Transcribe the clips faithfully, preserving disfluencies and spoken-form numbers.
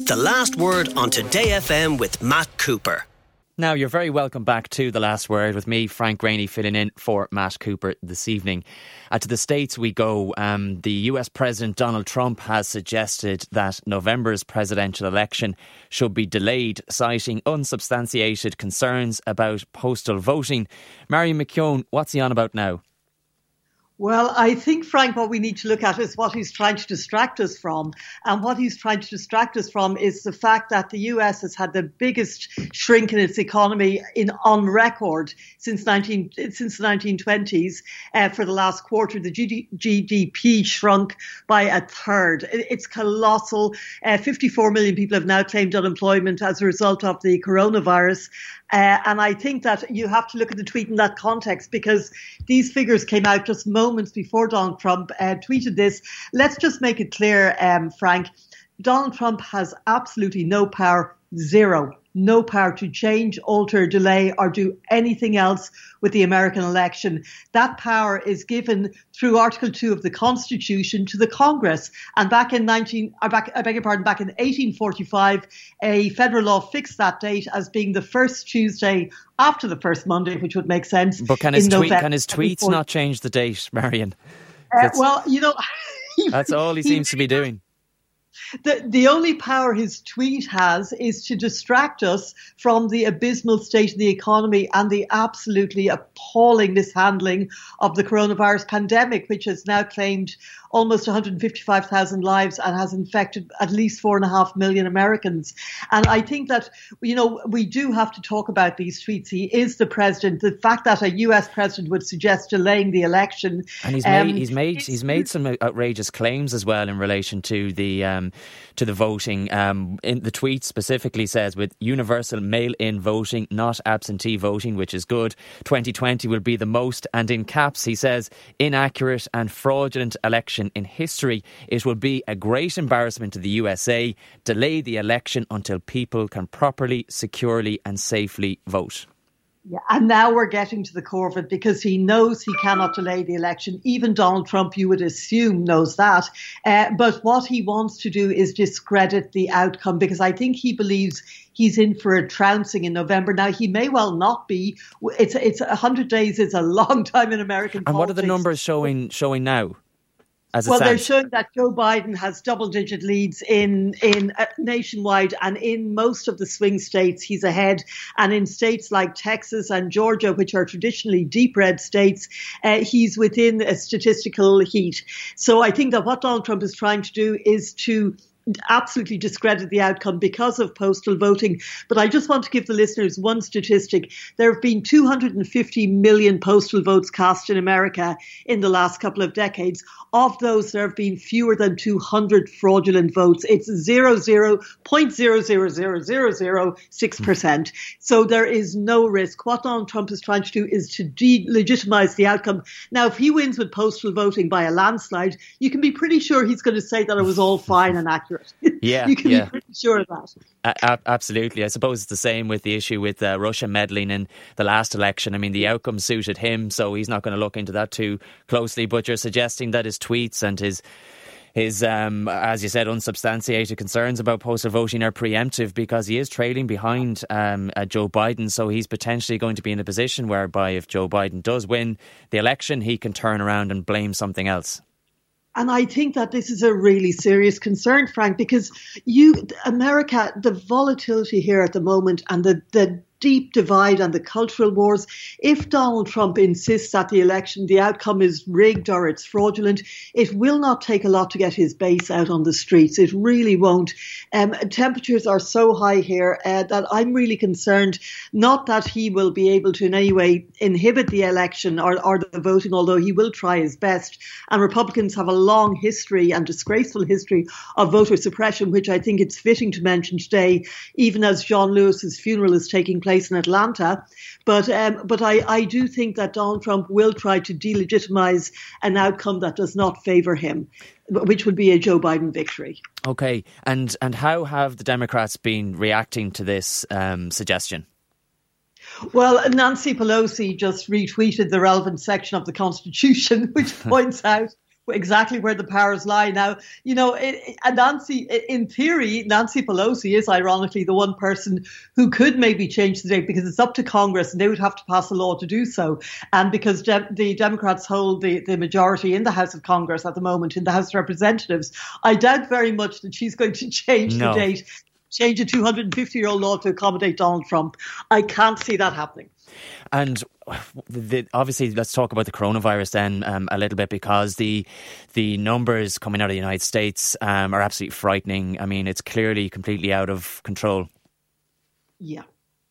The Last Word on Today F M with Matt Cooper. Now, you're very welcome back to The Last Word with me, Frank Rainey, filling in for Matt Cooper this evening. Uh, to the States we go. Um, the U S President Donald Trump has suggested that November's presidential election should be delayed, citing unsubstantiated concerns about postal voting. Marion McKeown, what's he on about now? Well, I think, Frank, what we need to look at is what he's trying to distract us from. And what he's trying to distract us from is the fact that the U S has had the biggest shrink in its economy in on record since nineteen since the nineteen twenties. Uh, for the last quarter, the G D P shrunk by a third. It's colossal. Uh, fifty-four million people have now claimed unemployment as a result of the coronavirus. Uh, and I think that you have to look at the tweet in that context, because these figures came out just moments before Donald Trump uh, tweeted this. Let's just make it clear, um, Frank, Donald Trump has absolutely no power, zero, no power to change, alter, delay, or do anything else with the American election. That power is given through Article two of the Constitution to the Congress. And back in nineteen, I back, I beg your pardon, back in eighteen forty-five, a federal law fixed that date as being the first Tuesday after the first Monday, which would make sense. But can his, tweet, can his tweets not change the date, Marion? Uh, well, you know, that's all he seems to be doing. The, the only power his tweet has is to distract us from the abysmal state of the economy and the absolutely appalling mishandling of the coronavirus pandemic, which has now claimed almost one hundred fifty-five thousand lives and has infected at least four and a half million Americans. And I think that, you know, we do have to talk about these tweets. He is the president. The fact that a U S president would suggest delaying the election. And he's um, made he's made he's made some outrageous claims as well in relation to the um, to the voting. Um, in the tweet specifically says, with universal mail-in voting, not absentee voting, which is good. twenty twenty will be the most, and in caps he says, inaccurate and fraudulent election in history. It will be a great embarrassment to the U S A. Delay the election until people can properly, securely and safely vote. Yeah, and now we're getting to the core of it, because he knows he cannot delay the election. Even Donald Trump, you would assume, knows that. Uh, but what he wants to do is discredit the outcome, because I think he believes he's in for a trouncing in November. Now, he may well not be. It's it's one hundred days is a long time in American and politics. And what are the numbers showing showing now? As it well, stands? they're showing that Joe Biden has double-digit leads in in uh, nationwide, and in most of the swing states he's ahead. And in states like Texas and Georgia, which are traditionally deep red states, uh, he's within a statistical heat. So I think that what Donald Trump is trying to do is to absolutely discredit the outcome because of postal voting. But I just want to give the listeners one statistic. There have been two hundred fifty million postal votes cast in America in the last couple of decades. Of those, there have been fewer than two hundred fraudulent votes. It's zero zero point zero zero zero zero zero six percent. So there is no risk. What Donald Trump is trying to do is to delegitimize the outcome. Now, if he wins with postal voting by a landslide, you can be pretty sure he's going to say that it was all fine and accurate. Yeah, you can yeah. be pretty sure of that. Uh, absolutely. I suppose it's the same with the issue with uh, Russia meddling in the last election. I mean, the outcome suited him, so he's not going to look into that too closely. But you're suggesting that his tweets and his, his um, as you said, unsubstantiated concerns about postal voting are preemptive, because he is trailing behind um, uh, Joe Biden. So he's potentially going to be in a position whereby if Joe Biden does win the election, he can turn around and blame something else. And I think that this is a really serious concern, Frank, because you, America, the volatility here at the moment and the, the deep divide and the cultural wars. If Donald Trump insists that the election, the outcome is rigged or it's fraudulent, it will not take a lot to get his base out on the streets. It really won't. Um, temperatures are so high here uh, that I'm really concerned, not that he will be able to in any way inhibit the election or, or the voting, although he will try his best. And Republicans have a long history and disgraceful history of voter suppression, which I think it's fitting to mention today, even as John Lewis's funeral is taking place in Atlanta. But um, but I, I do think that Donald Trump will try to delegitimize an outcome that does not favour him, which would be a Joe Biden victory. Okay. And, and how have the Democrats been reacting to this um, suggestion? Well, Nancy Pelosi just retweeted the relevant section of the Constitution, which points out exactly where the powers lie. Now, you know, it, and Nancy, in theory, Nancy Pelosi is ironically the one person who could maybe change the date, because it's up to Congress and they would have to pass a law to do so. And because de- the Democrats hold the, the majority in the House of Congress at the moment, in the House of Representatives, I doubt very much that she's going to change no. the date, change a two hundred fifty-year-old law to accommodate Donald Trump. I can't see that happening. And the, obviously, let's talk about the coronavirus then um, a little bit, because the the numbers coming out of the United States um, are absolutely frightening. I mean, it's clearly completely out of control. Yeah.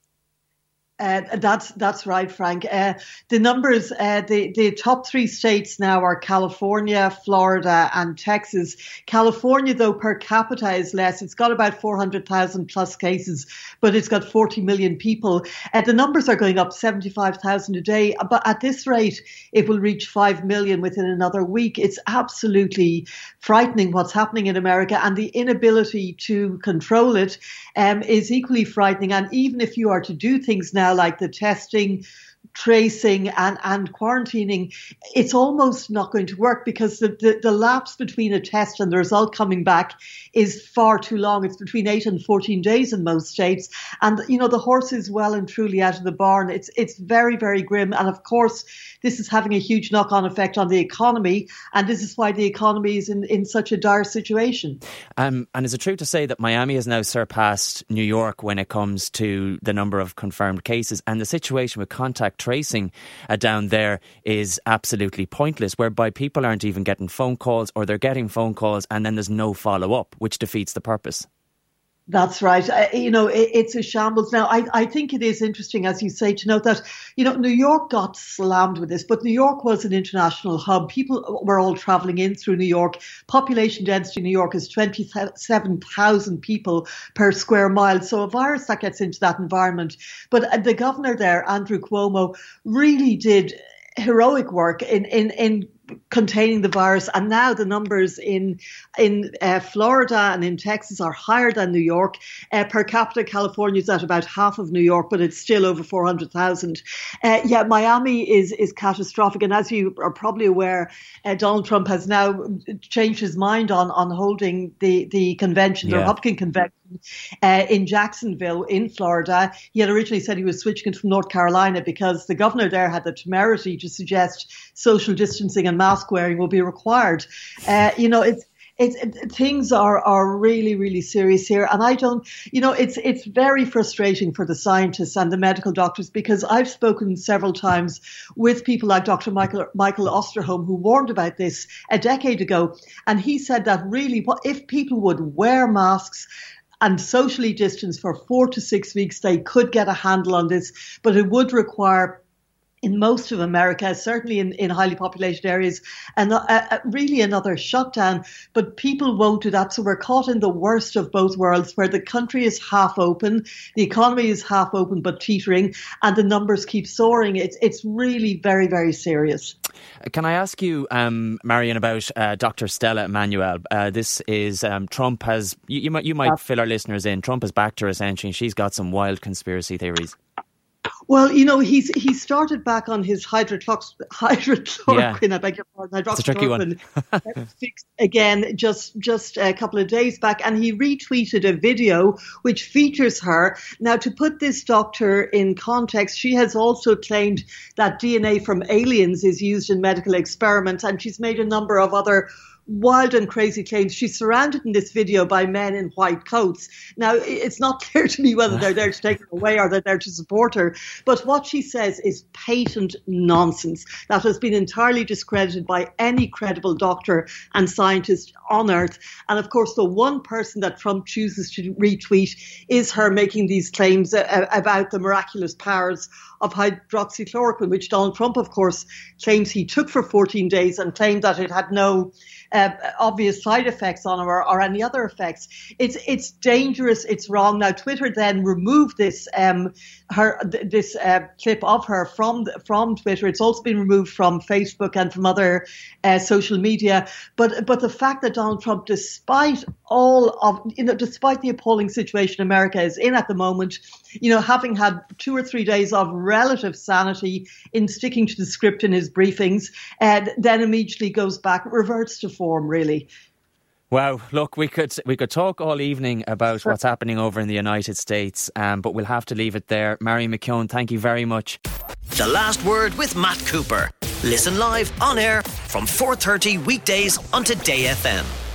Uh, that's that's right, Frank. Uh, the numbers, uh, the, the top three states now are California, Florida and Texas. California, though, per capita is less. It's got about four hundred thousand plus cases, but it's got forty million people. Uh, the numbers are going up seventy-five thousand a day. But at this rate, it will reach five million within another week. It's absolutely frightening what's happening in America, and the inability to control it um, is equally frightening. And even if you are to do things now, like the testing, tracing and, and quarantining, it's almost not going to work, because the, the, the lapse between a test and the result coming back is far too long. It's between eight and fourteen days in most states. And, you know, the horse is well and truly out of the barn. It's it's very, very grim. And of course, this is having a huge knock-on effect on the economy. And this is why the economy is in, in such a dire situation. Um, and is it true to say that Miami has now surpassed New York when it comes to the number of confirmed cases? And the situation with contact tracing uh, down there is absolutely pointless, whereby people aren't even getting phone calls, or they're getting phone calls and then there's no follow-up, which defeats the purpose. That's right. Uh, you know, it, it's a shambles. Now, I, I think it is interesting, as you say, to note that, you know, New York got slammed with this, but New York was an international hub. People were all travelling in through New York. Population density in New York is twenty-seven thousand people per square mile. So a virus that gets into that environment. But the governor there, Andrew Cuomo, really did heroic work in, in, in containing the virus, and now the numbers in in uh, Florida and in Texas are higher than New York. Uh, per capita, California is at about half of New York, but it's still over four hundred thousand. Uh, yeah, Miami is is catastrophic, and as you are probably aware, uh, Donald Trump has now changed his mind on on holding the the convention, the yeah. Republican convention, uh, in Jacksonville in Florida. He had originally said he was switching it from North Carolina because the governor there had the temerity to suggest social distancing and mask wearing will be required. Uh, you know, it's It's, it, things are, are really, really serious here. And I don't, you know, it's it's very frustrating for the scientists and the medical doctors, because I've spoken several times with people like Doctor Michael, Michael Osterholm, who warned about this a decade ago. And he said that really, what if people would wear masks and socially distance for four to six weeks, they could get a handle on this, but it would require, in most of America, certainly in, in highly populated areas, and uh, uh, really another shutdown. But people won't do that. So we're caught in the worst of both worlds, where the country is half open, the economy is half open but teetering, and the numbers keep soaring. It's it's really very, very serious. Can I ask you, um, Marion, about uh, Doctor Stella Immanuel? Uh, this is um, Trump has, you, you might, you might fill our listeners in. Trump has backed her, essentially, and she's got some wild conspiracy theories. Well, you know, he's he started back on his hydroxychloroquine, hydroxychloroquine, yeah. I beg your pardon, hydroxychloroquine. It's a tricky one. fixed again just just a couple of days back, and he retweeted a video which features her. Now, to put this doctor in context, she has also claimed that D N A from aliens is used in medical experiments, and she's made a number of other wild and crazy claims. She's surrounded in this video by men in white coats. Now, it's not clear to me whether they're there to take her away or they're there to support her. But what she says is patent nonsense that has been entirely discredited by any credible doctor and scientist on Earth. And of course, the one person that Trump chooses to retweet is her making these claims about the miraculous powers of hydroxychloroquine, which Donald Trump, of course, claims he took for fourteen days and claimed that it had no uh, obvious side effects on her or, or any other effects. It's it's dangerous. It's wrong. Now, Twitter then removed this um, her this uh, clip of her from from Twitter. It's also been removed from Facebook and from other uh, social media. But but the fact that Donald Trump, despite all of you know, despite the appalling situation America is in at the moment, you know, having had two or three days of relative sanity in sticking to the script in his briefings, and then immediately goes back, reverts to form, really. Wow, look, we could we could talk all evening about Sure. what's happening over in the United States, um, but we'll have to leave it there. Marion McKeown, thank you very much. The Last Word with Matt Cooper. Listen live on air from four thirty weekdays on Today F M.